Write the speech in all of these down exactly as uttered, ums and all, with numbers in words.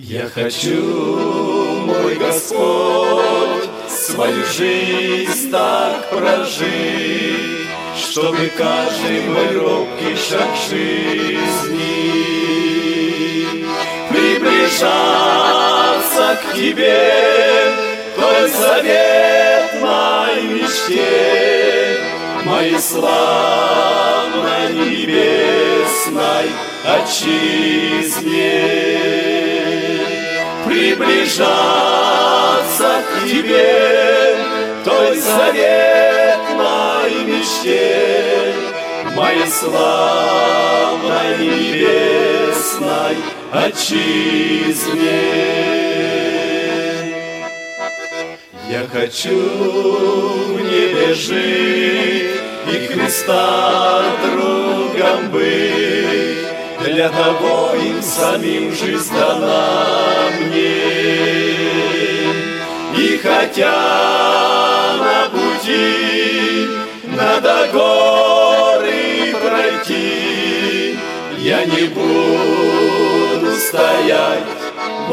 Я хочу, мой Господь, свою жизнь так прожить, чтобы каждый мой робкий шаг жизни приближаться к Тебе, твой завет моей мечте, моей славной небесной отчизне. Приближаться к Тебе, той завет моей мечте, моей славной небесной отчизне. Я хочу в небе жить и Христа другом быть, для того им самим жизнь дана мне. И хотя на пути надо горы пройти, я не буду стоять в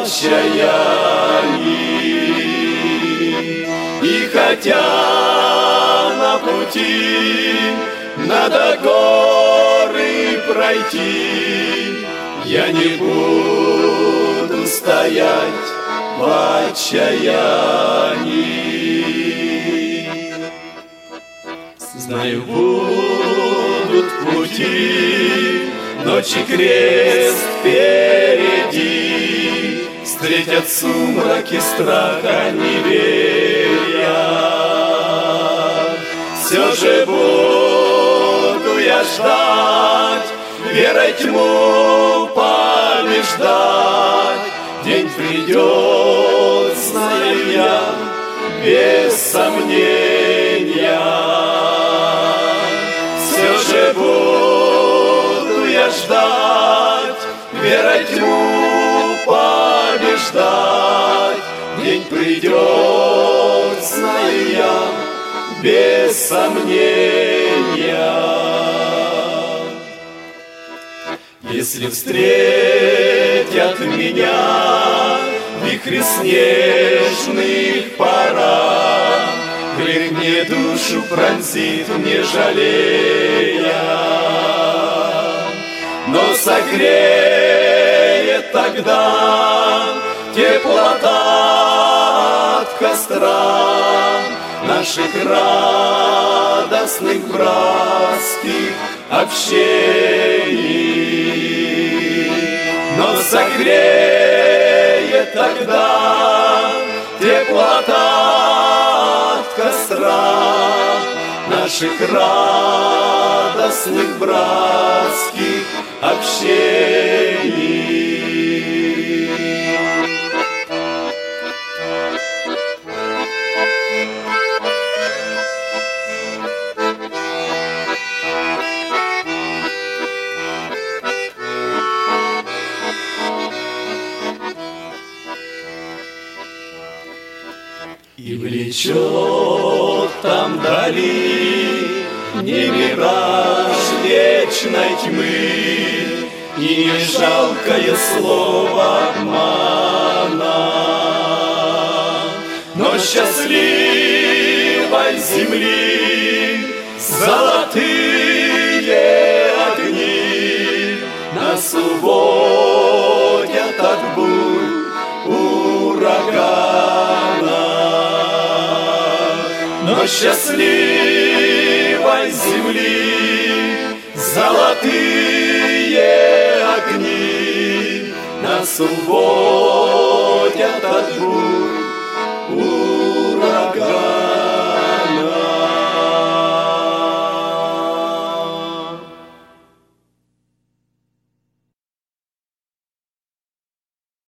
отчаянии. И хотя на пути надо горы пройти, я не буду стоять в отчаянии. Знаю, будут пути, ночи крест впереди, встретят сумраки страха неверия. Все же буду я ждать, верой тьму побеждать. День придет, знаю я, без сомнения. Все же буду я ждать, верой тьму побеждать. День придет, знаю я, без сомнения. Если встретят меня вихри снежных порад, грех мне душу пронзит, не жалея, но согреет тогда теплота от костра наших радостных братских общений. Но согреет тогда теплота от костра наших радостных братских общений. И влечет там вдали не мираж вечной тьмы, и не жалкое слово обмана, но счастливой земли золотые огни нас уводят от бурь урагана. Но счастливой земли золотые огни нас уводят от бурь